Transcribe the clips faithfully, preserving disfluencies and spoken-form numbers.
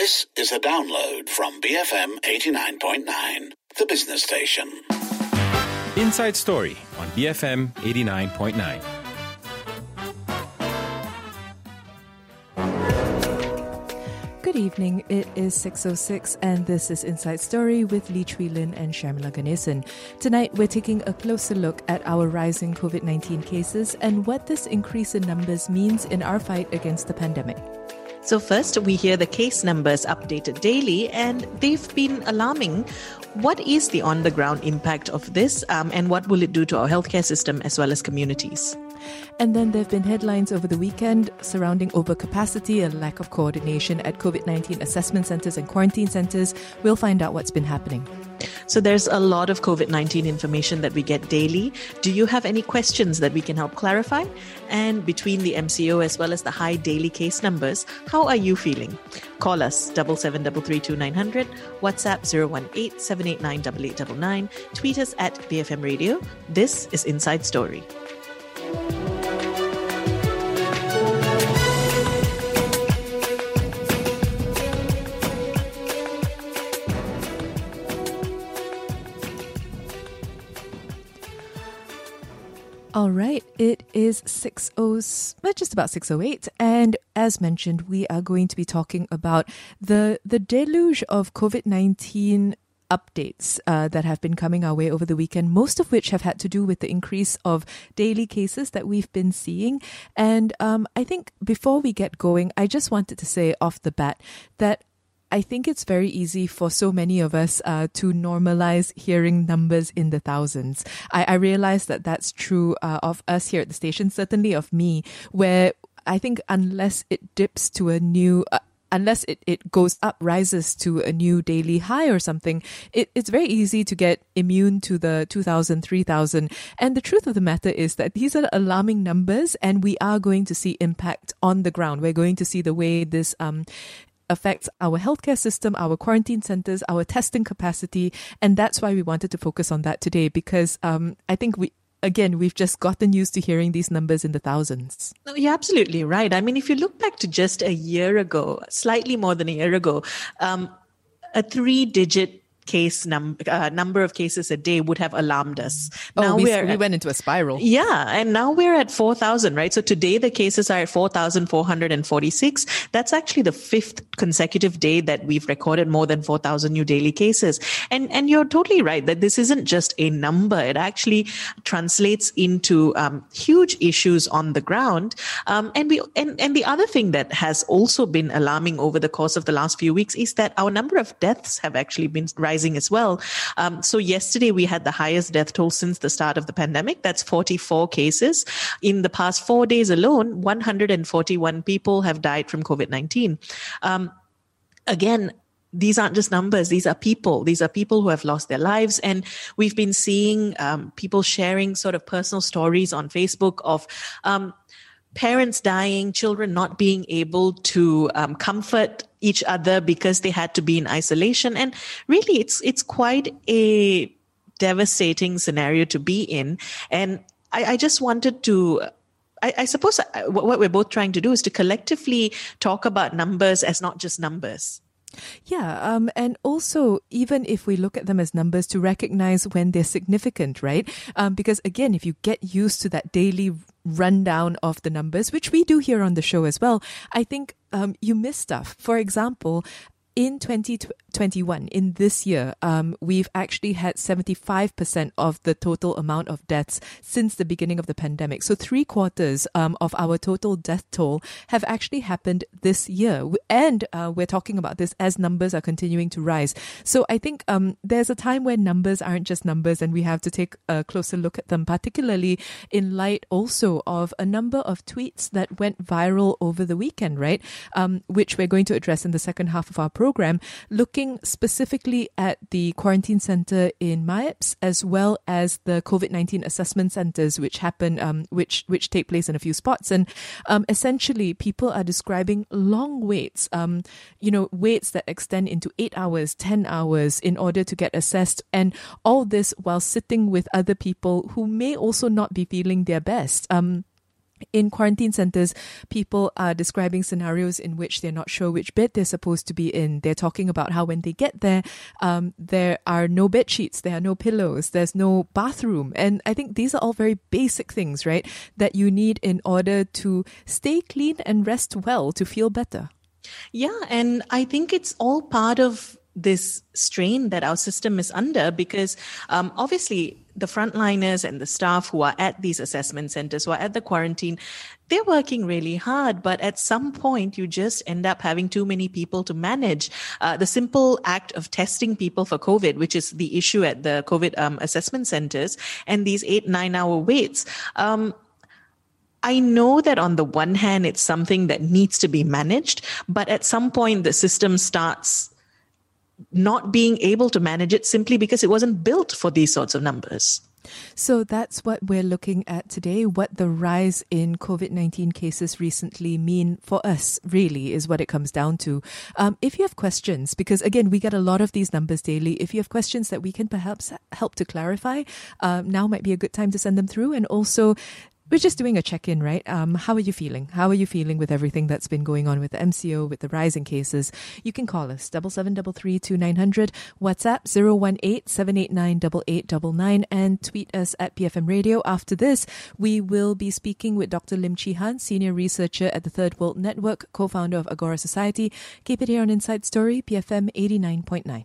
This is a download from B F M eighty-nine point nine, the business station. Inside Story on B F M eighty-nine point nine. Good evening, it is six oh six and this is Inside Story with Lee Chui Lin and Sharmila Ganesan. Tonight we're taking a closer look at our rising COVID nineteen cases and what this increase in numbers means in our fight against the pandemic. So first, we hear the case numbers updated daily, and they've been alarming. What is the on-the-ground impact of this, um, and what will it do to our healthcare system as well as communities? And then there have been headlines over the weekend surrounding overcapacity and lack of coordination at COVID nineteen assessment centres and quarantine centres. We'll find out what's been happening. So there's a lot of COVID nineteen information that we get daily. Do you have any questions that we can help clarify? And between the M C O as well as the high daily case numbers, how are you feeling? Call us seven seven three three two nine hundred, WhatsApp zero one eight seven eight nine eight eight nine nine, tweet us at B F M Radio. This is Inside Story. All right, it is six oh, just about six oh eight, and as mentioned, we are going to be talking about the the deluge of COVID nineteen updates uh, that have been coming our way over the weekend, most of which have had to do with the increase of daily cases that we've been seeing. And um, I think before we get going, I just wanted to say off the bat that I think it's very easy for so many of us uh, to normalize hearing numbers in the thousands. I, I realize that that's true uh, of us here at the station, certainly of me, where I think unless it dips to a new... Uh, Unless it, it goes up, rises to a new daily high or something, it, it's very easy to get immune to the two thousand, three thousand. And the truth of the matter is that these are alarming numbers and we are going to see impact on the ground. We're going to see the way this um, affects our healthcare system, our quarantine centres, our testing capacity. And that's why we wanted to focus on that today because um, I think we Again, we've just gotten used to hearing these numbers in the thousands. No, you're absolutely right. I mean, if you look back to just a year ago, slightly more than a year ago, um, a three-digit case num- uh, number of cases a day would have alarmed us. Oh, now we, we're we at, went into a spiral. Yeah, and now we're at four thousand, right? So today the cases are at four thousand four hundred forty-six. That's actually the fifth consecutive day that we've recorded more than four thousand new daily cases. And and you're totally right that this isn't just a number. It actually translates into um, huge issues on the ground. Um, and we and, and the other thing that has also been alarming over the course of the last few weeks is that our number of deaths have actually been rising as well. Um, so yesterday we had the highest death toll since the start of the pandemic. That's forty-four cases. In the past four days alone, one hundred forty-one people have died from COVID nineteen. Um, again, these aren't just numbers. These are people. These are people who have lost their lives. And we've been seeing um, people sharing sort of personal stories on Facebook of um, parents dying, children not being able to um, comfort each other because they had to be in isolation. And really, it's it's quite a devastating scenario to be in. And I, I just wanted to... I, I suppose what we're both trying to do is to collectively talk about numbers as not just numbers. Yeah, um, and also, even if we look at them as numbers, to recognize when they're significant, right? Um, because again, if you get used to that daily rundown of the numbers, which we do here on the show as well, I think um, you miss stuff. For example, in twenty twenty-one, in this year, um, we've actually had seventy-five percent of the total amount of deaths since the beginning of the pandemic. So three quarters um, of our total death toll have actually happened this year. And uh, we're talking about this as numbers are continuing to rise. So I think um, there's a time when numbers aren't just numbers and we have to take a closer look at them, particularly in light also of a number of tweets that went viral over the weekend, right? Um, which we're going to address in the second half of our program, looking specifically at the quarantine center in M I A P S as well as the COVID nineteen assessment centers, which happen, um, which which take place in a few spots. And um, essentially, people are describing long waits, um, you know, waits that extend into eight hours, ten hours in order to get assessed. And all this while sitting with other people who may also not be feeling their best. Um, In quarantine centres, people are describing scenarios in which they're not sure which bed they're supposed to be in. They're talking about how when they get there, um, there are no bed sheets, there are no pillows, there's no bathroom. And I think these are all very basic things, right, that you need in order to stay clean and rest well to feel better. Yeah, and I think it's all part of this strain that our system is under because um, obviously the frontliners and the staff who are at these assessment centers, who are at the quarantine, they're working really hard. But at some point, you just end up having too many people to manage. Uh, the simple act of testing people for COVID, which is the issue at the COVID um, assessment centers, and these eight, nine hour waits. Um, I know that on the one hand, it's something that needs to be managed, but at some point, the system starts not being able to manage it simply because it wasn't built for these sorts of numbers. So that's what we're looking at today. What the rise in COVID nineteen cases recently mean for us, really, is what it comes down to. Um, if you have questions, because again, we get a lot of these numbers daily. If you have questions that we can perhaps help to clarify, um, now might be a good time to send them through. And also, we're just doing a check-in, right? Um, how are you feeling? How are you feeling with everything that's been going on with the M C O, with the rising cases? You can call us, double seven double three two nine hundred, WhatsApp zero one eight seven eight nine double eight double nine, and tweet us at B F M Radio. After this, we will be speaking with Doctor Lim Chi Han, Senior Researcher at the Third World Network, co-founder of Agora Society. Keep it here on Inside Story, B F M eighty-nine point nine.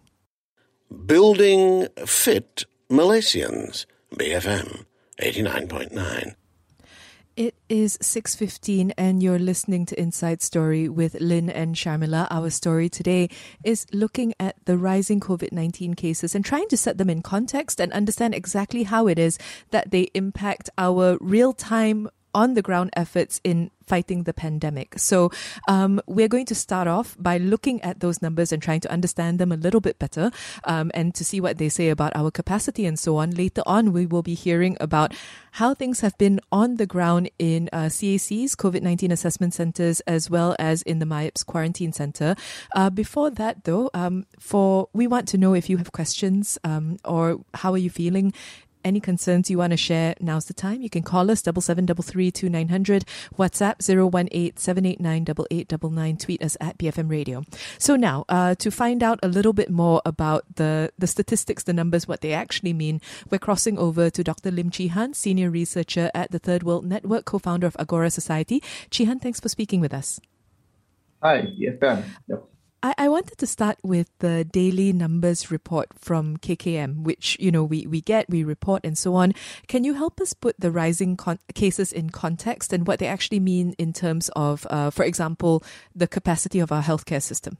Building fit Malaysians, B F M eighty-nine point nine. It is six fifteen and you're listening to Inside Story with Lynn and Sharmila. Our story today is looking at the rising COVID nineteen cases and trying to set them in context and understand exactly how it is that they impact our real-time on-the-ground efforts in fighting the pandemic. So um, we're going to start off by looking at those numbers and trying to understand them a little bit better um, and to see what they say about our capacity and so on. Later on, we will be hearing about how things have been on the ground in uh, C A Cs, COVID nineteen assessment centers, as well as in the M I P S quarantine center. Uh, before that, though, um, for we want to know if you have questions um, or how are you feeling. Any concerns you want to share, now's the time. You can call us, double seven double three two nine hundred, WhatsApp zero one eight seven eight nine double eight double nine, tweet us at B F M Radio. So now, uh, to find out a little bit more about the, the statistics, the numbers, what they actually mean, we're crossing over to Doctor Lim Chi Han, Senior Researcher at the Third World Network, co-founder of Agora Society. Chi Han, thanks for speaking with us. Hi, B F M. Yep. I, I wanted to start with the daily numbers report from K K M, which, you know, we, we get, we report and so on. Can you help us put the rising con- cases in context and what they actually mean in terms of, uh, for example, the capacity of our healthcare system?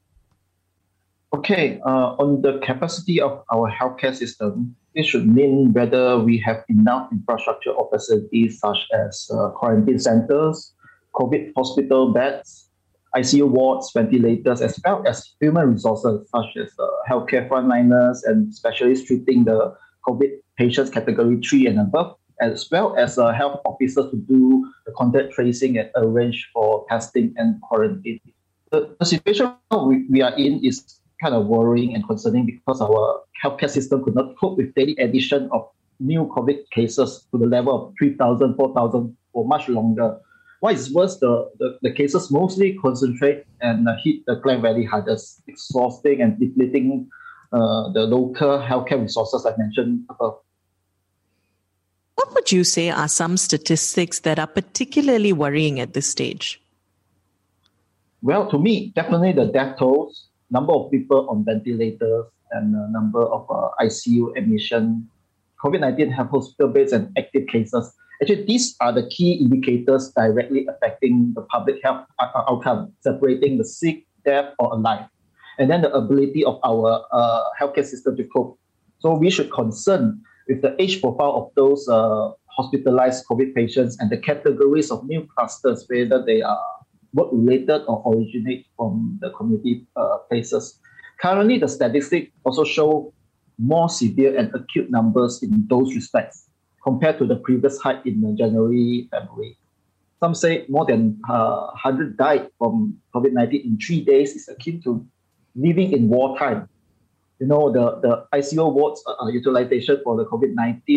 Okay, uh, on the capacity of our healthcare system, it should mean whether we have enough infrastructure or facilities such as uh, quarantine centers, COVID hospital beds, I C U wards, ventilators, as well as human resources such as uh, healthcare frontliners and specialists treating the COVID patients category three and above, as well as uh, health officers to do the contact tracing and arrange for testing and quarantine. The, the situation we, we are in is kind of worrying and concerning because our healthcare system could not cope with daily addition of new COVID cases to the level of three thousand, four thousand for much longer. What is worse, the, the, the cases mostly concentrate and uh, hit the Klang Valley hardest, exhausting and depleting uh, the local healthcare resources I mentioned above. What would you say are some statistics that are particularly worrying at this stage? Well, to me, definitely the death tolls, number of people on ventilators, and the number of uh, I C U admission, COVID nineteen have hospital beds and active cases. Actually, these are the key indicators directly affecting the public health outcome, separating the sick, dead, or alive, and then the ability of our uh, healthcare system to cope. So we should concern with the age profile of those uh, hospitalized COVID patients and the categories of new clusters, whether they are work-related or originate from the community uh, places. Currently, the statistics also show more severe and acute numbers in those respects, compared to the previous height in January, February. Some say more than uh, one hundred died from COVID nineteen in three days is akin to living in wartime. You know, the, the I C U wards uh, utilization for the COVID nineteen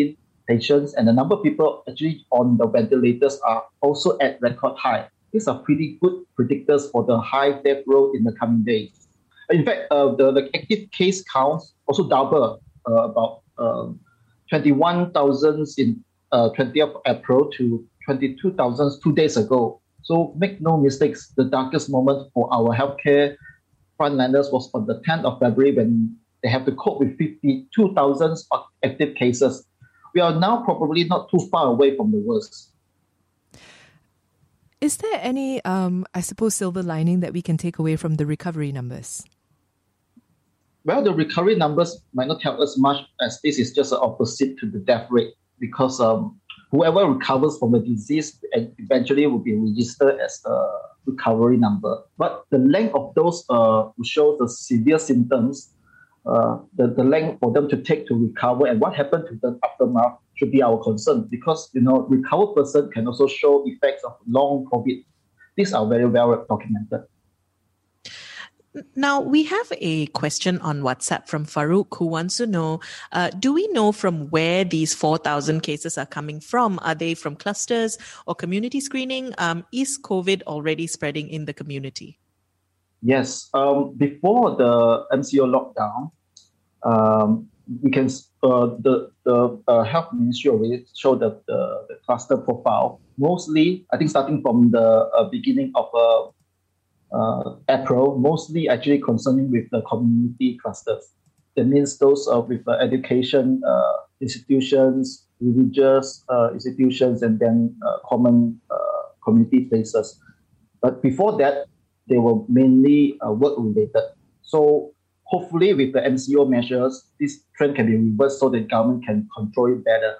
patients, and the number of people actually on the ventilators are also at record high. These are pretty good predictors for the high death rate in the coming days. In fact, uh, the, the active case counts also double, uh, about uh, twenty-one thousand in uh, twentieth of April to twenty-two thousand two days ago. So make no mistakes, the darkest moment for our healthcare frontliners was on the tenth of February when they have to cope with fifty-two thousand active cases. We are now probably not too far away from the worst. Is there any, um, I suppose, silver lining that we can take away from the recovery numbers? Well, the recovery numbers might not tell us much, as this is just the opposite to the death rate, because um, whoever recovers from the disease eventually will be registered as a recovery number. But the length of those uh, who show the severe symptoms, uh, the, the length for them to take to recover and what happened to the aftermath should be our concern, because, you know, recovered person can also show effects of long COVID. These are very well documented. Now, we have a question on WhatsApp from Farouk, who wants to know, uh, do we know from where these four thousand cases are coming from? Are they from clusters or community screening? Um, is COVID already spreading in the community? Yes. Um, before the M C O lockdown, um, we can uh, the the uh, health ministry already showed the, the, the cluster profile. Mostly, I think starting from the uh, beginning of uh, Uh, April, mostly actually concerning with the community clusters. That means those uh, with uh, education uh, institutions, religious uh, institutions, and then uh, common uh, community places. But before that, they were mainly uh, work-related. So hopefully with the M C O measures, this trend can be reversed so the government can control it better.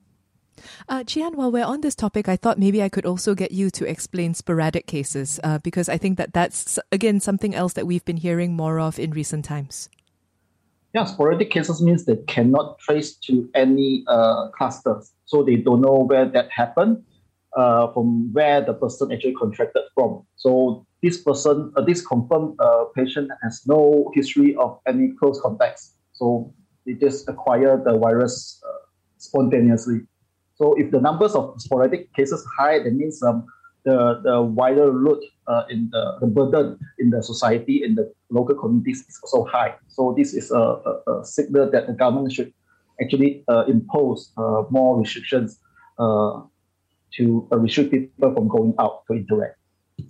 Uh, Jian, while we're on this topic, I thought maybe I could also get you to explain sporadic cases, uh, because I think that that's, again, something else that we've been hearing more of in recent times. Yeah, sporadic cases means they cannot trace to any uh, clusters. So they don't know where that happened, uh, from where the person actually contracted from. So this person, uh, this confirmed uh, patient has no history of any close contacts. So they just acquire the virus uh, spontaneously. So if the numbers of sporadic cases are high, that means um, the, the wider load uh, in the, the burden in the society, in the local communities is also high. So this is a, a, a signal that the government should actually uh, impose uh, more restrictions uh, to uh, restrict people from going out to interact.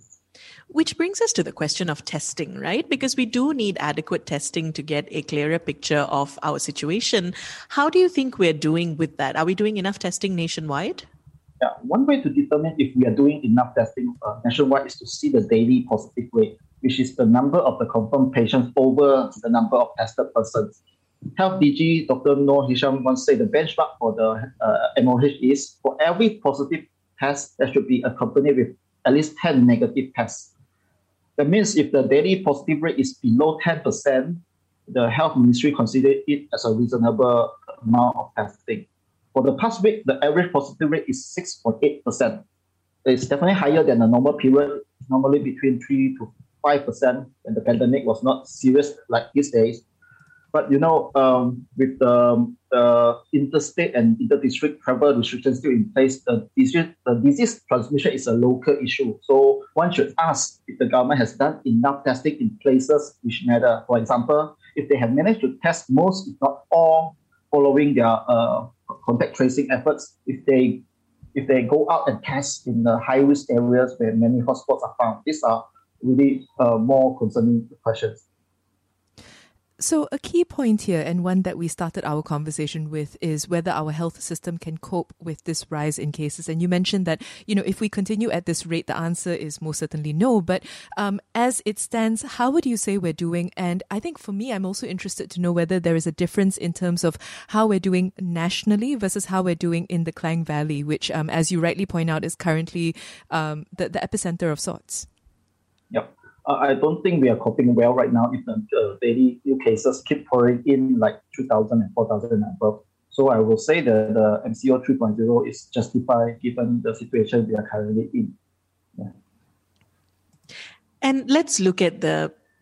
Which brings us to the question of testing, right? Because we do need adequate testing to get a clearer picture of our situation. How do you think we're doing with that? Are we doing enough testing nationwide? Yeah, one way to determine if we are doing enough testing uh, nationwide is to see the daily positive rate, which is the number of the confirmed patients over the number of tested persons. Health D G Doctor Noor Hisham once said the benchmark for the uh, M O H is for every positive test, there should be accompanied with at least ten negative tests. That means if the daily positive rate is below ten percent, the health ministry considered it as a reasonable amount of testing. For the past week, the average positive rate is six point eight percent. It's definitely higher than the normal period, normally between three to five percent when the pandemic was not serious like these days. But, you know, um, with the, the interstate and inter-district travel restrictions still in place, the disease, the disease transmission is a local issue. So one should ask if the government has done enough testing in places which matter. For example, if they have managed to test most, if not all, following their uh, contact tracing efforts, if they if they go out and test in the high-risk areas where many hotspots are found, these are really uh, more concerning questions. So a key point here, and one that we started our conversation with, is whether our health system can cope with this rise in cases. And you mentioned that, you know, if we continue at this rate, the answer is most certainly no. But um, as it stands, how would you say we're doing? And I think for me, I'm also interested to know whether there is a difference in terms of how we're doing nationally versus how we're doing in the Klang Valley, which, um, as you rightly point out, is currently um, the, the epicenter of sorts. Yep. I don't think we are coping well right now if the uh, daily new cases keep pouring in like two thousand and four thousand and above. So I will say that the M C O three point oh is justified given the situation we are currently in. Yeah. And let's look at the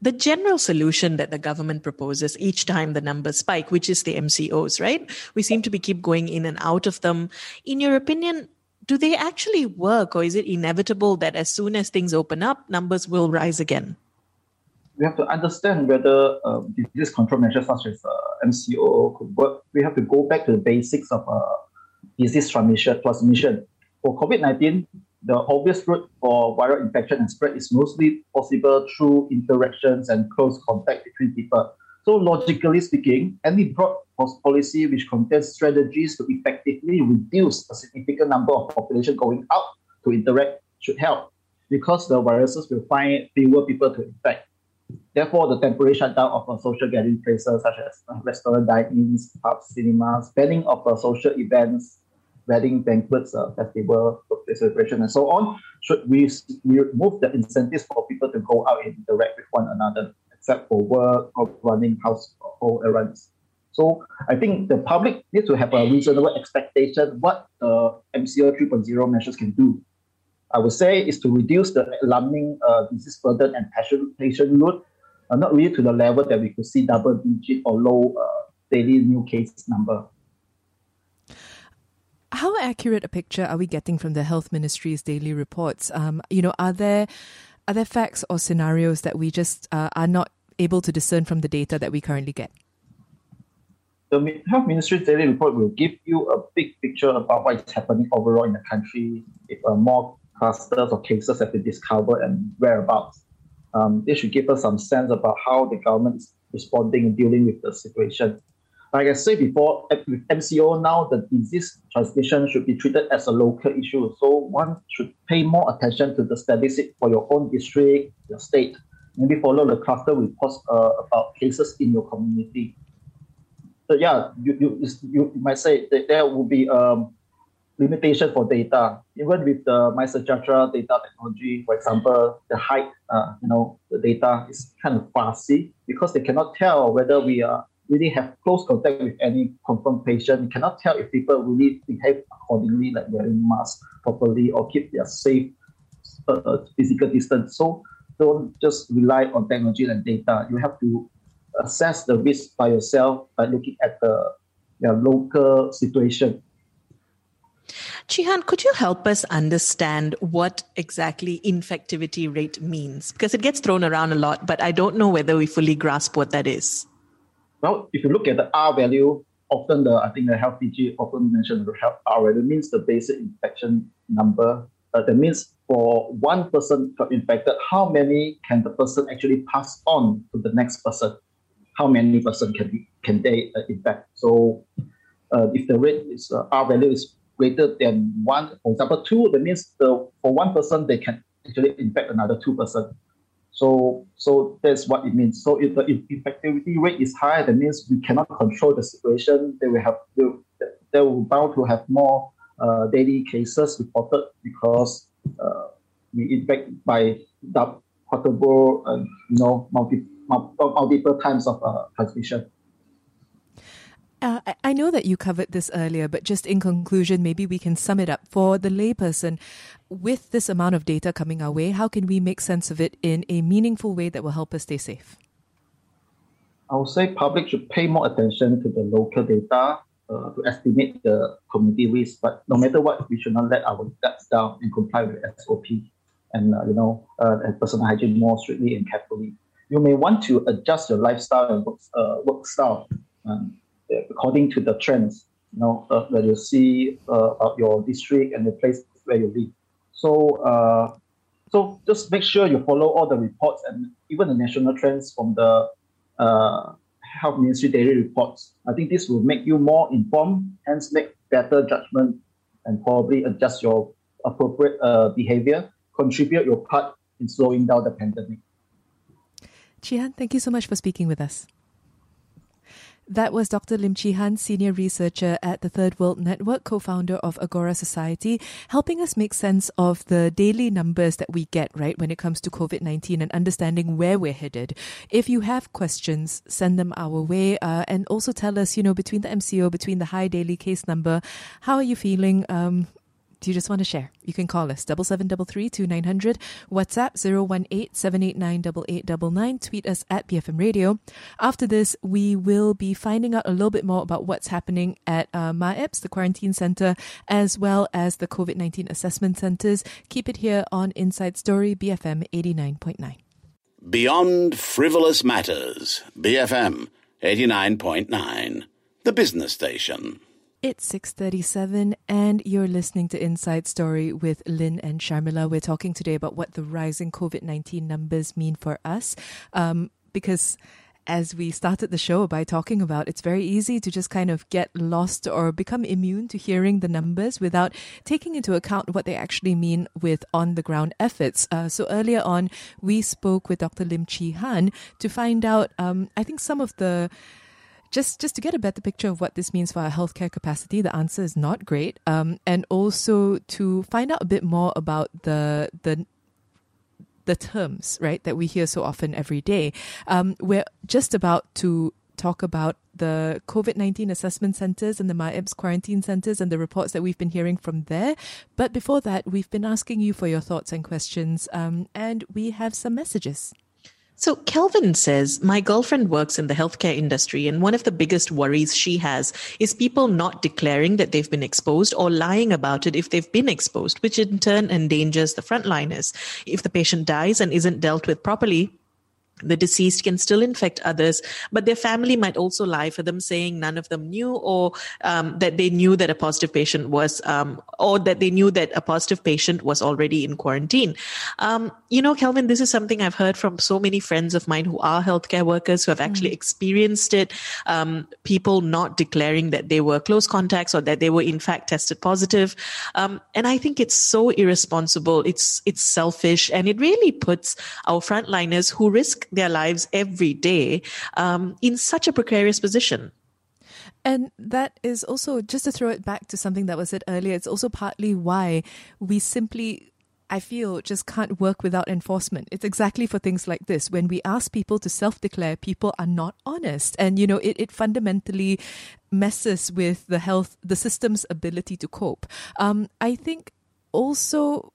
the general solution that the government proposes each time the numbers spike, which is the M C Os, right? We seem to be keep going in and out of them. In your opinion, do they actually work, or is it inevitable that as soon as things open up, numbers will rise again? We have to understand whether uh, disease control measures such as uh, M C O could work. We have to go back to the basics of uh, disease transmission. transmission. For COVID nineteen, the obvious route for viral infection and spread is mostly possible through interactions and close contact between people. So logically speaking, any broad policy which contains strategies to effectively reduce a significant number of population going out to interact should help, because the viruses will find fewer people to infect. Therefore, the temporary shutdown of uh, social gathering places such as uh, restaurant dine-ins, pubs, cinemas, banning of uh, social events, wedding, banquets, uh, festival, birthday celebration, and so on, should we, we remove the incentives for people to go out and interact with one another, except for work or running household errands. So I think the public needs to have a reasonable expectation what the M C O three point oh measures can do. I would say is to reduce the alarming uh, disease burden and patient load, uh, not really to the level that we could see double digit or low uh, daily new case number. How accurate a picture are we getting from the Health Ministry's daily reports? Um, you know, are there are there facts or scenarios that we just uh, are not able to discern from the data that we currently get? The Health Ministry's daily report will give you a big picture about what is happening overall in the country, if uh, more clusters or cases have been discovered and whereabouts. Um, this should give us some sense about how the government is responding and dealing with the situation. Like I said before, with M C O now, the disease transmission should be treated as a local issue. So one should pay more attention to the statistics for your own district, your state. Maybe follow the cluster reports uh, about cases in your community. So yeah, you, you, you might say that there will be um, limitation for data. Even with the MySejahtera data technology, for example, the height, uh, you know, the data is kind of fuzzy because they cannot tell whether we are really have close contact with any confirmed patient. You cannot tell if people really behave accordingly, like wearing masks properly or keep their safe uh, physical distance. So don't just rely on technology and data. You have to assess the risk by yourself by looking at the your local situation. Chee Han, could you help us understand what exactly infectivity rate means? Because it gets thrown around a lot, but I don't know whether we fully grasp what that is. Well, if you look at the R value, often the I think the Health D G often mentioned the health R value means the basic infection number. Uh, that means for one person got infected, how many can the person actually pass on to the next person? How many person can be, can they uh, infect? So uh, if the rate is uh, R value is greater than one, for example, two, that means the for one person they can actually infect another two person. So so that's what it means. So if the infectivity rate is high, that means we cannot control the situation. They will have they will bound to have more uh, daily cases reported because uh, we infect by double, quadruple, uh, you know, multi, multiple times of uh, transmission. Uh, I know that you covered this earlier, but just in conclusion, maybe we can sum it up. For the layperson, with this amount of data coming our way, how can we make sense of it in a meaningful way that will help us stay safe? I would say public should pay more attention to the local data uh, to estimate the community risk. But no matter what, we should not let our guards down and comply with S O P and uh, you know uh, and personal hygiene more strictly and carefully. You may want to adjust your lifestyle and work, uh, work style um, according to the trends, you know, uh, that you see uh, of your district and the place where you live. So, uh, so just make sure you follow all the reports and even the national trends from the uh, Health Ministry daily reports. I think this will make you more informed, hence make better judgment and probably adjust your appropriate uh, behavior, contribute your part in slowing down the pandemic. Chee Han, thank you so much for speaking with us. That was Doctor Lim Chee Han, Senior Researcher at the Third World Network, co-founder of Agora Society, helping us make sense of the daily numbers that we get, right, when it comes to COVID nineteen and understanding where we're headed. If you have questions, send them our way uh, and also tell us, you know, between the M C O, between the high daily case number, how are you feeling? Um, do you just want to share? You can call us, double seven double three two nine hundred, WhatsApp zero one eight seven eight nine eight eight nine nine, tweet us at B F M Radio. After this, we will be finding out a little bit more about what's happening at uh, M A E P S, the quarantine centre, as well as the COVID nineteen assessment centres. Keep it here on Inside Story, B F M eighty-nine point nine. Beyond Frivolous Matters, B F M eighty-nine point nine, the business station. It's six thirty-seven and you're listening to Inside Story with Lynn and Sharmila. We're talking today about what the rising COVID nineteen numbers mean for us, um, because as we started the show by talking about, it's very easy to just kind of get lost or become immune to hearing the numbers without taking into account what they actually mean with on-the-ground efforts. Uh, so earlier on, we spoke with Doctor Lim Chi Han to find out, um, I think, some of the Just just to get a better picture of what this means for our healthcare capacity. The answer is not great. Um, and also to find out a bit more about the the the terms, right, that we hear so often every day. Um, we're just about to talk about the COVID nineteen assessment centres and the M A E P S quarantine centres and the reports that we've been hearing from there. But before that, we've been asking you for your thoughts and questions, um, and we have some messages. So Kelvin says, my girlfriend works in the healthcare industry, and one of the biggest worries she has is people not declaring that they've been exposed or lying about it if they've been exposed, which in turn endangers the frontliners. If the patient dies and isn't dealt with properly, the deceased can still infect others, but their family might also lie for them, saying none of them knew, or um, that they knew that a positive patient was, um, or that they knew that a positive patient was already in quarantine. Um, you know, Kelvin, this is something I've heard from so many friends of mine who are healthcare workers who have actually mm. experienced it. Um, people not declaring that they were close contacts or that they were in fact tested positive. Um, and I think it's so irresponsible. It's, it's selfish, and it really puts our frontliners who risk their lives every day um, in such a precarious position. And that is also, just to throw it back to something that was said earlier, it's also partly why we simply, I feel, just can't work without enforcement. It's exactly for things like this. When we ask people to self-declare, people are not honest. And, you know, it, it fundamentally messes with the health, the system's ability to cope. Um, I think also...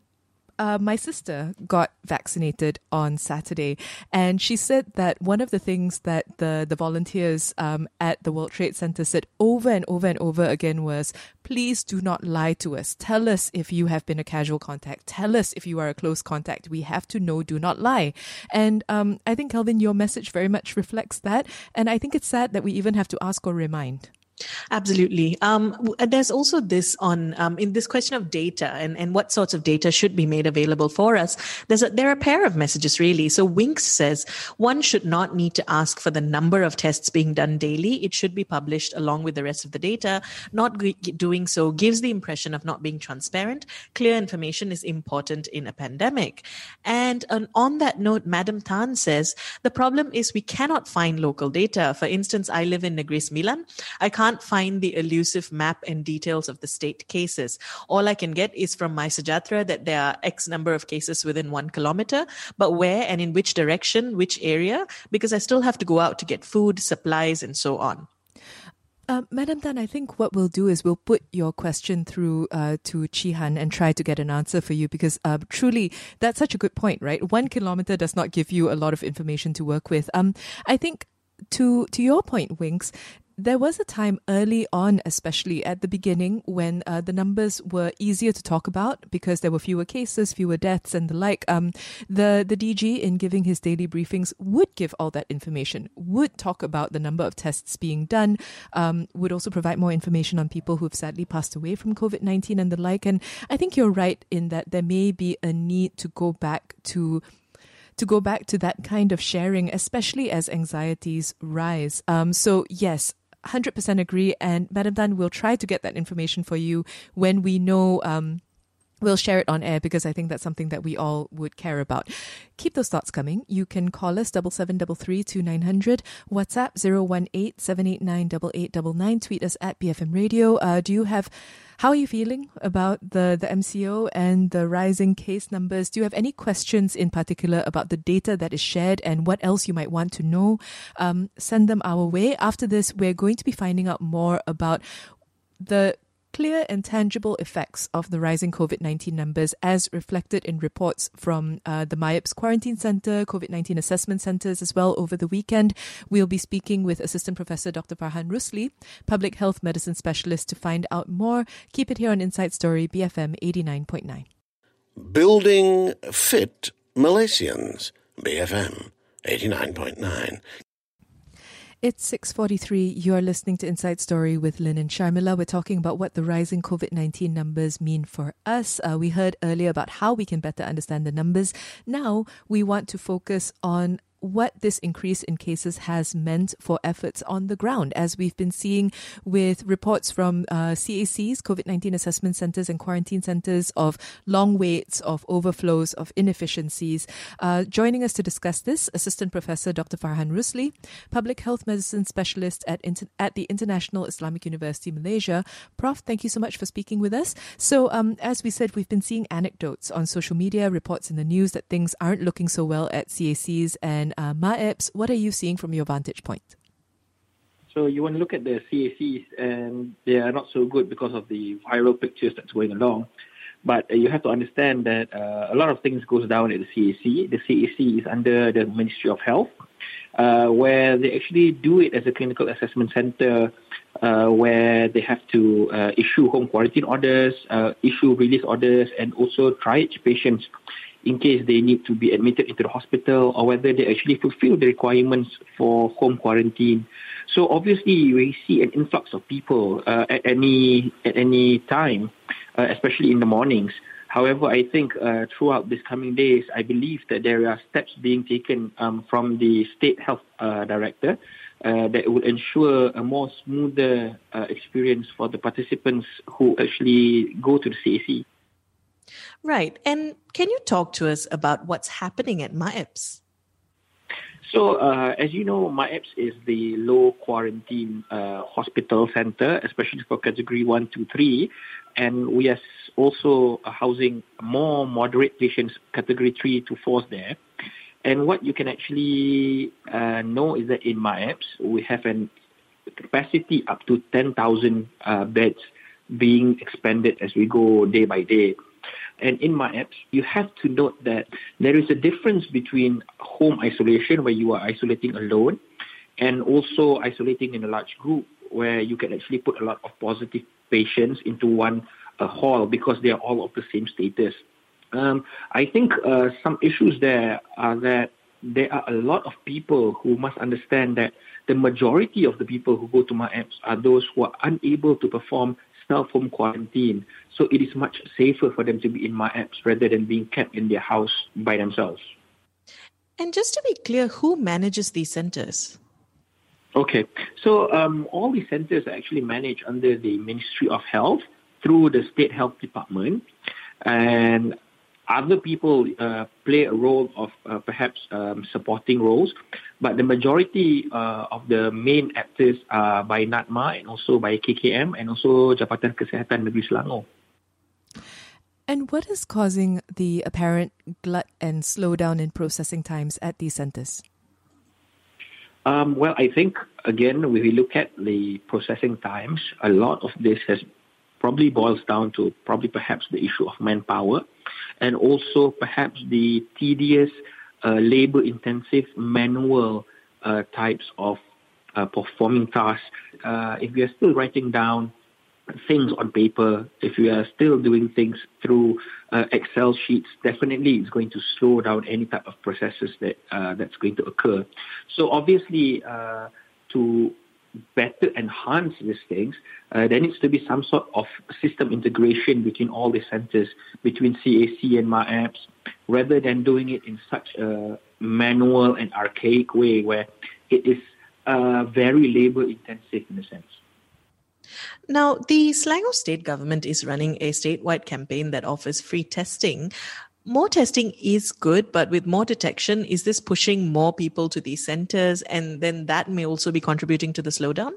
Uh, my sister got vaccinated on Saturday, and she said that one of the things that the, the volunteers um, at the World Trade Center said over and over and over again was, please do not lie to us. Tell us if you have been a casual contact. Tell us if you are a close contact. We have to know, do not lie. And um, I think, Kelvin, your message very much reflects that. And I think it's sad that we even have to ask or remind. Absolutely. Um, there's also this on um, in this question of data and, and what sorts of data should be made available for us. There's a, there are a pair of messages, really. So Winks says one should not need to ask for the number of tests being done daily. It should be published along with the rest of the data. Not doing so gives the impression of not being transparent. Clear information is important in a pandemic. And um, on that note, Madam Tan says the problem is we cannot find local data. For instance, I live in Negeri Sembilan. I can't Can't find the elusive map and details of the state cases. All I can get is from My Sejahtera that there are X number of cases within one kilometer, but where and in which direction, which area, because I still have to go out to get food, supplies, and so on. Uh, Madam Tan, I think what we'll do is we'll put your question through uh, to Chi Han and try to get an answer for you, because uh, truly that's such a good point, right? One kilometer does not give you a lot of information to work with. Um, I think to to your point, Winks, there was a time early on, especially at the beginning, when uh, the numbers were easier to talk about because there were fewer cases, fewer deaths and the like. Um, the, the D G, in giving his daily briefings, would give all that information, would talk about the number of tests being done, um, would also provide more information on people who've sadly passed away from COVID nineteen and the like. And I think you're right in that there may be a need to go back to to go back to that kind of sharing, especially as anxieties rise. Um, so yes, one hundred percent agree. And Madam Tan, we'll try to get that information for you when we know. Um, we'll share it on air, because I think that's something that we all would care about. Keep those thoughts coming. You can call us double seven double three two nine hundred, WhatsApp zero one eight seven eight nine eight eight nine nine, tweet us at B F M Radio. Uh, do you have, how are you feeling about the, the M C O and the rising case numbers? Do you have any questions in particular about the data that is shared and what else you might want to know? Um, send them our way. After this, we're going to be finding out more about the clear and tangible effects of the rising COVID nineteen numbers as reflected in reports from uh, the MIAPS Quarantine Centre, COVID nineteen Assessment Centres as well over the weekend. We'll be speaking with Assistant Professor Doctor Farhan Rusli, Public Health Medicine Specialist, to find out more. Keep it here on Inside Story, B F M eighty-nine point nine. Building Fit Malaysians, B F M eighty-nine point nine. It's six forty-three. You're listening to Inside Story with Lynn and Sharmila. We're talking about what the rising COVID nineteen numbers mean for us. Uh, we heard earlier about how we can better understand the numbers. Now we want to focus on what this increase in cases has meant for efforts on the ground, as we've been seeing with reports from uh, C A Cs, COVID nineteen assessment centres and quarantine centres, of long waits, of overflows, of inefficiencies. Uh, joining us to discuss this, Assistant Professor Doctor Farhan Rusli, Public Health Medicine Specialist at, Inter- at the International Islamic University, Malaysia. Prof, thank you so much for speaking with us. So, um, as we said, we've been seeing anecdotes on social media, reports in the news that things aren't looking so well at C A Cs and uh, MIAPS. What are you seeing from your vantage point? So you want to look at the C A Cs, and they are not so good because of the viral pictures that's going along. But uh, you have to understand that uh, a lot of things goes down at the C A C. The C A C is under the Ministry of Health, uh, where they actually do it as a clinical assessment center, uh, where they have to uh, issue home quarantine orders, uh, issue release orders, and also triage patients in case they need to be admitted into the hospital, or whether they actually fulfill the requirements for home quarantine. So obviously, we see an influx of people uh, at any at any time, uh, especially in the mornings. However, I think uh, throughout these coming days, I believe that there are steps being taken um, from the State Health uh, Director uh, that will ensure a more smoother uh, experience for the participants who actually go to the C A C. Right. And can you talk to us about what's happening at MIAPS? So, uh, as you know, MIAPS is the low quarantine uh, hospital center, especially for category one, two, three. And we are also housing more moderate patients, category three to four there. And what you can actually uh, know is that in MIAPS, we have a capacity up to ten thousand uh, beds being expanded as we go day by day. And in MIAPS, you have to note that there is a difference between home isolation, where you are isolating alone, and also isolating in a large group, where you can actually put a lot of positive patients into one uh, hall because they are all of the same status. Um, I think uh, some issues there are that there are a lot of people who must understand that the majority of the people who go to MIAPS are those who are unable to perform self-home quarantine. So it is much safer for them to be in MIAPS rather than being kept in their house by themselves. And just to be clear, who manages these centers? Okay, so um, all these centers are actually managed under the Ministry of Health through the State Health Department. And other people uh, play a role of uh, perhaps um, supporting roles, but the majority uh, of the main actors are by NADMA and also by K K M and also Jabatan Kesihatan Negeri Selangor. And what is causing the apparent glut and slowdown in processing times at these centers? Um, well, I think, again, when we look at the processing times, a lot of this has probably boils down to probably perhaps the issue of manpower, and also perhaps the tedious, uh, labor-intensive, manual uh, types of uh, performing tasks. Uh, if we are still writing down things on paper, if we are still doing things through uh, Excel sheets, definitely it's going to slow down any type of processes that uh, that's going to occur. So obviously, uh, to better enhance these things, uh, there needs to be some sort of system integration between all the centers, between C A C and MIAPS, rather than doing it in such a manual and archaic way where it is uh, very labor-intensive in a sense. Now, the Selangor state government is running a statewide campaign that offers free testing. More testing is good, but with more detection, is this pushing more people to these centers, and then that may also be contributing to the slowdown?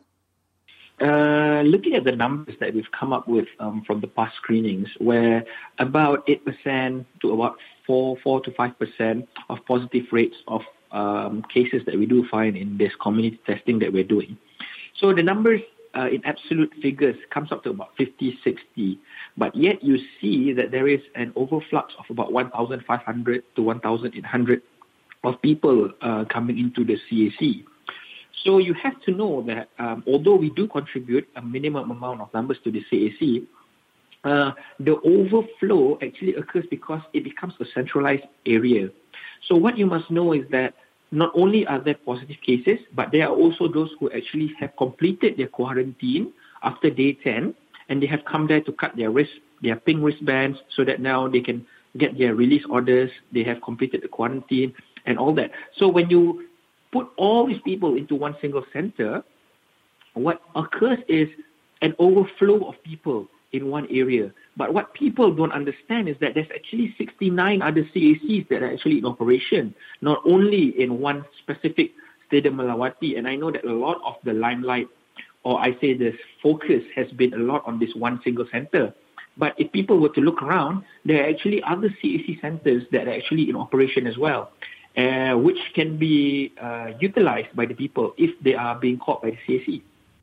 Uh, looking at the numbers that we've come up with um, from the past screenings, where about eight percent to about four, four to five percent of positive rates of um, cases that we do find in this community testing that we're doing. So the numbers uh, in absolute figures comes up to about fifty, sixty. But yet you see that there is an overflux of about one thousand five hundred to one thousand eight hundred of people uh, coming into the C A C. So you have to know that um, although we do contribute a minimum amount of numbers to the C A C, uh, the overflow actually occurs because it becomes a centralized area. So what you must know is that not only are there positive cases, but there are also those who actually have completed their quarantine after day ten, and they have come there to cut their wrist, their pink wristbands, so that now they can get their release orders. They have completed the quarantine and all that. So when you put all these people into one single center, what occurs is an overflow of people in one area. But what people don't understand is that there's actually sixty-nine other C A Cs that are actually in operation, not only in one specific Stadium Melawati. And I know that a lot of the limelight, or I say the focus, has been a lot on this one single center. But if people were to look around, there are actually other C A C centers that are actually in operation as well, uh, which can be uh, utilized by the people if they are being caught by the C A C.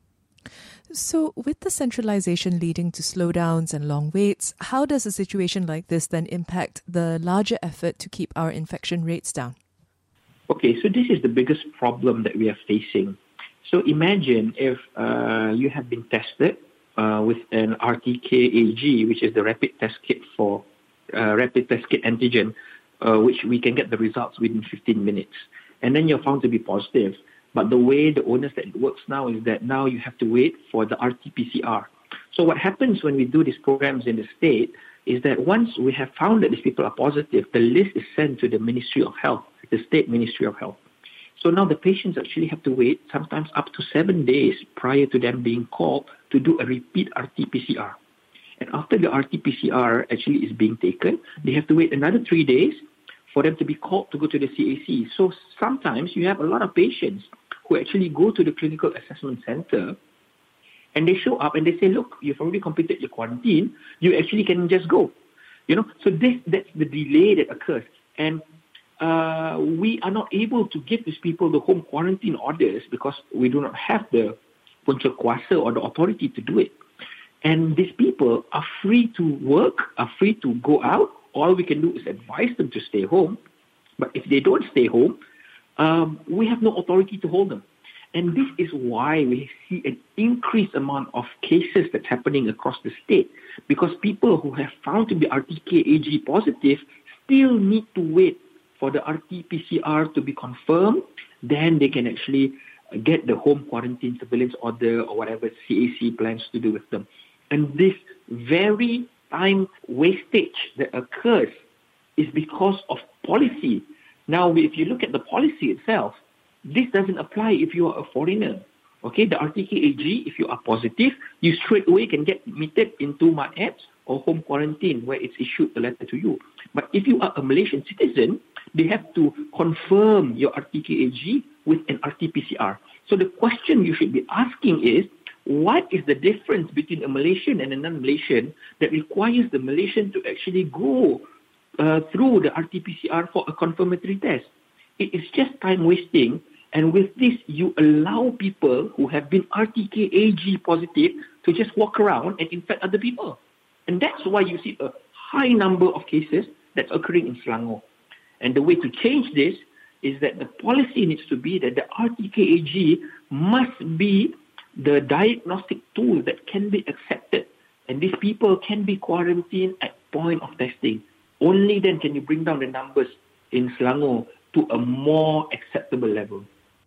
So with the centralization leading to slowdowns and long waits, how does a situation like this then impact the larger effort to keep our infection rates down? Okay, so this is the biggest problem that we are facing. So imagine if uh, you have been tested uh, with an R T K A G, which is the rapid test kit for uh, rapid test kit antigen, uh, which we can get the results within fifteen minutes. And then you're found to be positive. But the way the onus that it works now is that now you have to wait for the R T P C R. So what happens when we do these programs in the state is that once we have found that these people are positive, the list is sent to the Ministry of Health, the State Ministry of Health. So now the patients actually have to wait sometimes up to seven days prior to them being called to do a repeat R T P C R. And after the R T P C R actually is being taken, they have to wait another three days for them to be called to go to the C A C. So sometimes you have a lot of patients who actually go to the clinical assessment center and they show up and they say, look, you've already completed your quarantine, you actually can just go. You know, so this that's the delay that occurs. And uh, we are not able to give these people the home quarantine orders because we do not have the punca kuasa or the authority to do it. And these people are free to work, are free to go out. All we can do is advise them to stay home. But if they don't stay home, um, we have no authority to hold them. And this is why we see an increased amount of cases that's happening across the state, because people who have found to be R T K A G positive still need to wait for the R T P C R to be confirmed. Then they can actually get the home quarantine surveillance order or whatever C A C plans to do with them. And this very time wastage that occurs is because of policy. Now, if you look at the policy itself, this doesn't apply if you are a foreigner. Okay, the R T K A G, if you are positive, you straight away can get admitted into MATAPS or home quarantine where it's issued a letter to you. But if you are a Malaysian citizen, they have to confirm your R T K A G with an R T P C R. So the question you should be asking is, what is the difference between a Malaysian and a non-Malaysian that requires the Malaysian to actually go uh, through the R T P C R for a confirmatory test? It is just time wasting. And with this, you allow people who have been R T K A G positive to just walk around and infect other people. And that's why you see a high number of cases that's occurring in Selangor. And the way to change this is that the policy needs to be that the R T K A G must be the diagnostic tool that can be accepted. And these people can be quarantined at point of testing. Only then can you bring down the numbers in Selangor to a more acceptable level.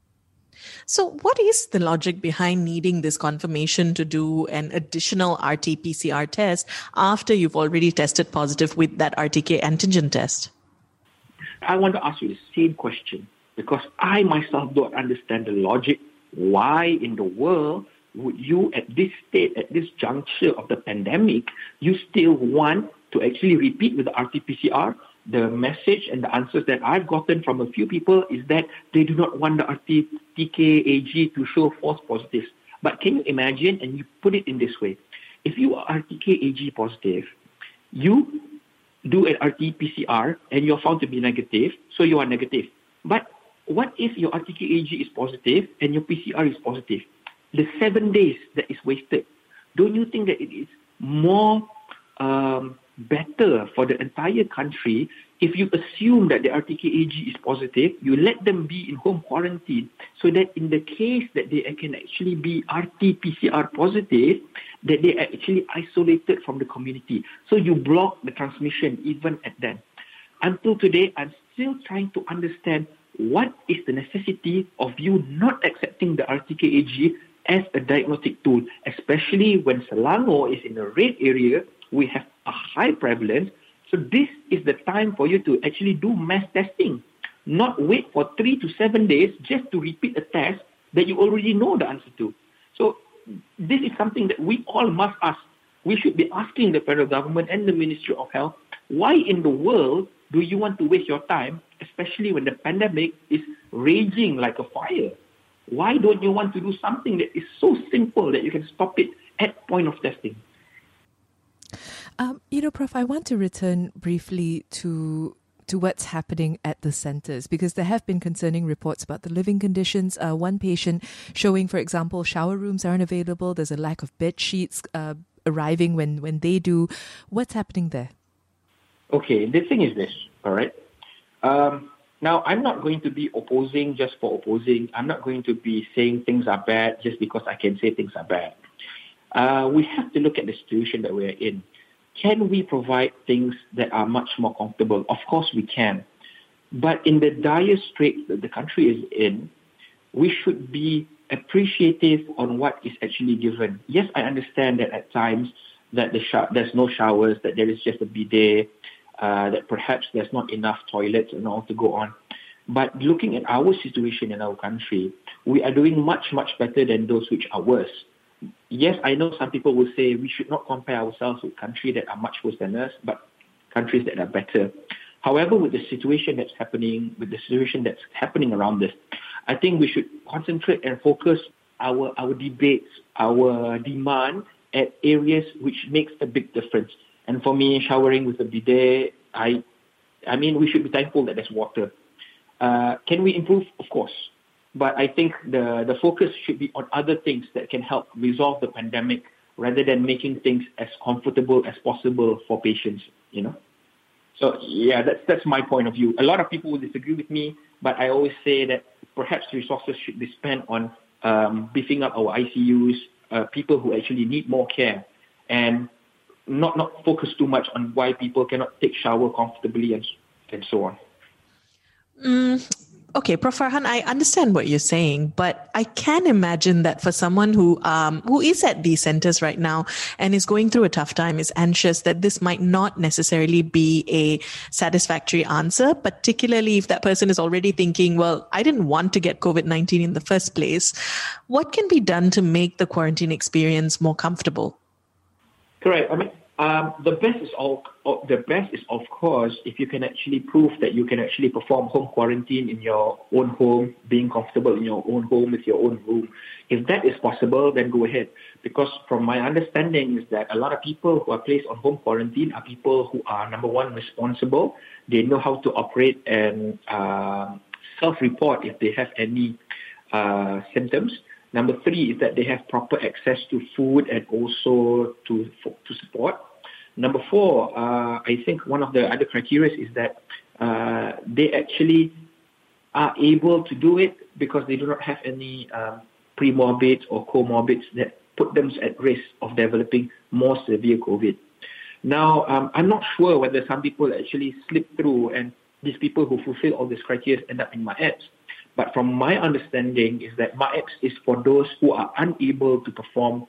So what is the logic behind needing this confirmation to do an additional R T P C R test after you've already tested positive with that R T K antigen test? I want to ask you the same question because I myself don't understand the logic. Why in the world would you at this state, at this juncture of the pandemic, you still want to actually repeat with the R T P C R? The message and the answers that I've gotten from a few people is that they do not want the R T K A G to show false positives. But can you imagine, and you put it in this way, if you are R T K A G positive, you do an R T P C R and you're found to be negative, so you are negative. But what if your R T K A G is positive and your P C R is positive? the seven days that is wasted, don't you think that it is more um, better for the entire country if you assume that the R T K A G is positive, you let them be in home quarantine so that in the case that they can actually be R T P C R positive, that they are actually isolated from the community. So you block the transmission even at them. Until today, I'm still trying to understand what is the necessity of you not accepting the R T K A G as a diagnostic tool, especially when Selangor is in a red area, we have a high prevalence. So this is the time for you to actually do mass testing, not wait for three to seven days just to repeat a test that you already know the answer to. So this is something that we all must ask. We should be asking the federal government and the Ministry of Health, why in the world do you want to waste your time, especially when the pandemic is raging like a fire? Why don't you want to do something that is so simple that you can stop it at point of testing? Um, you know, Professor I want to return briefly to to what's happening at the centres, because there have been concerning reports about the living conditions. Uh, one patient showing, for example, shower rooms aren't available. There's a lack of bed sheets uh, arriving when, when they do. What's happening there? Okay, the thing is this, all right? Um, now, I'm not going to be opposing just for opposing. I'm not going to be saying things are bad just because I can say things are bad. Uh, we have to look at the situation that we're in. Can we provide things that are much more comfortable? Of course we can. But in the dire straits that the country is in, we should be appreciative on what is actually given. Yes, I understand that at times that the sh- there's no showers, that there is just a bidet, uh, that perhaps there's not enough toilets and all to go on. But looking at our situation in our country, we are doing much, much better than those which are worse. Yes, I know some people will say we should not compare ourselves with countries that are much worse than us, but countries that are better. However, with the situation that's happening, with the situation that's happening around us, I think we should concentrate and focus our our debates, our demand at areas which makes a big difference. And for me, showering with a bidet, I, I mean, we should be thankful that there's water. Uh, can we improve? Of course. But I think the, the focus should be on other things that can help resolve the pandemic rather than making things as comfortable as possible for patients, you know. So, yeah, that's that's my point of view. A lot of people will disagree with me, but I always say that perhaps resources should be spent on um, beefing up our I C Us, uh, people who actually need more care, and not, not focus too much on why people cannot take shower comfortably and, and so on. Mm. Okay, Professor Farhan, I understand what you're saying, but I can imagine that for someone who um, who is at these centers right now and is going through a tough time, is anxious, that this might not necessarily be a satisfactory answer, particularly if that person is already thinking, well, I didn't want to get COVID nineteen in the first place. What can be done to make the quarantine experience more comfortable? Correct. I mean, Um, the best is all. The best is, of course, if you can actually prove that you can actually perform home quarantine in your own home, being comfortable in your own home with your own room. If that is possible, then go ahead. Because from my understanding is that a lot of people who are placed on home quarantine are people who are, number one, responsible. They know how to operate and uh, self-report if they have any uh, symptoms. Number three is that they have proper access to food and also to to support. Number four, uh, I think one of the other criteria is that uh, they actually are able to do it because they do not have any um, premorbids or comorbids that put them at risk of developing more severe COVID. Now, um, I'm not sure whether some people actually slip through and these people who fulfill all these criteria end up in my apps. But from my understanding is that my apps is for those who are unable to perform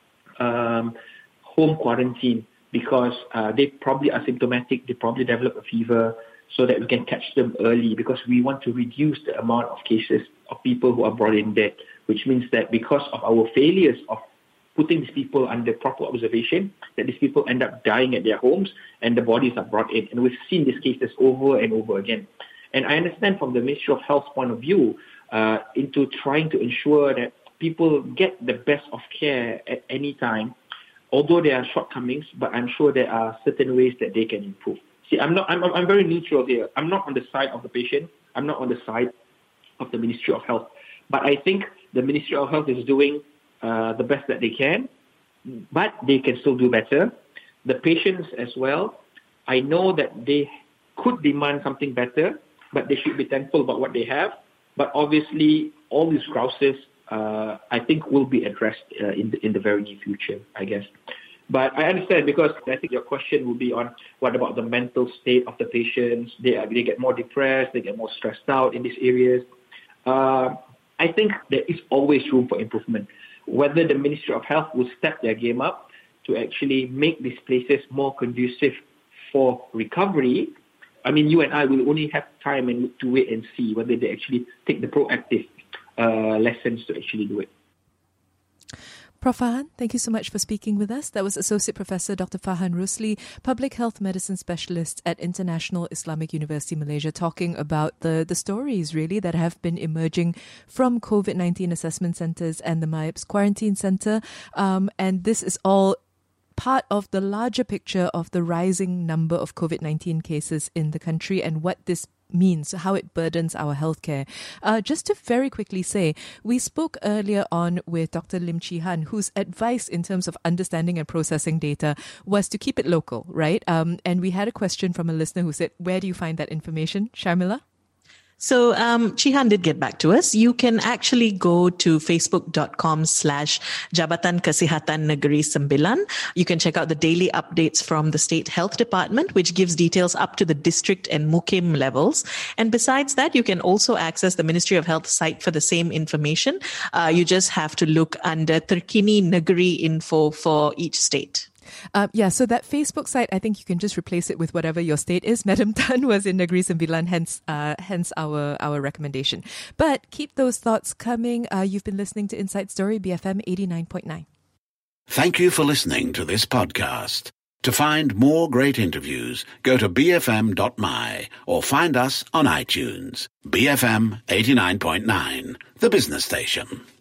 um, home quarantine because uh, they probably are symptomatic, they probably develop a fever, so that we can catch them early because we want to reduce the amount of cases of people who are brought in dead, which means that because of our failures of putting these people under proper observation, that these people end up dying at their homes and the bodies are brought in. And we've seen these cases over and over again. And I understand from the Ministry of Health's point of view uh, into trying to ensure that people get the best of care at any time, although there are shortcomings, but I'm sure there are certain ways that they can improve. See, I'm not. I'm, I'm very neutral here. I'm not on the side of the patient. I'm not on the side of the Ministry of Health. But I think the Ministry of Health is doing uh, the best that they can, but they can still do better. The patients as well, I know that they could demand something better, but they should be thankful about what they have. But obviously, all these grouses, uh, I think, will be addressed uh, in the, in the very near future, I guess. But I understand, because I think your question will be on what about the mental state of the patients? They are, they get more depressed, they get more stressed out in these areas. Uh, I think there is always room for improvement. Whether the Ministry of Health will step their game up to actually make these places more conducive for recovery, I mean, you and I will only have time and to wait and see whether they actually take the proactive uh, lessons to actually do it. Professor Farhan, thank you so much for speaking with us. That was Associate Professor Doctor Farhan Rusli, Public Health Medicine Specialist at International Islamic University Malaysia, talking about the, the stories really that have been emerging from COVID nineteen assessment centres and the M I A P S Quarantine Centre. Um, and this is all part of the larger picture of the rising number of COVID nineteen cases in the country and what this means, how it burdens our healthcare. Uh, just to very quickly say, we spoke earlier on with Doctor Lim Chi Han, whose advice in terms of understanding and processing data was to keep it local, right? Um, and we had a question from a listener who said, where do you find that information, Sharmila? So um, Chihan did get back to us. You can actually go to facebook.com slash Jabatan Kesihatan Negeri Sembilan. You can check out the daily updates from the State Health Department, which gives details up to the district and mukim levels. And besides that, you can also access the Ministry of Health site for the same information. Uh, you just have to look under Terkini Negeri info for each state. Uh, yeah, so that Facebook site, I think you can just replace it with whatever your state is. Madam Tan was in Negeri Sembilan, hence uh, hence our, our recommendation. But keep those thoughts coming. Uh, you've been listening to Inside Story, B F M eighty-nine point nine. Thank you for listening to this podcast. To find more great interviews, go to b f m dot m y or find us on iTunes. B F M eighty-nine point nine, the business station.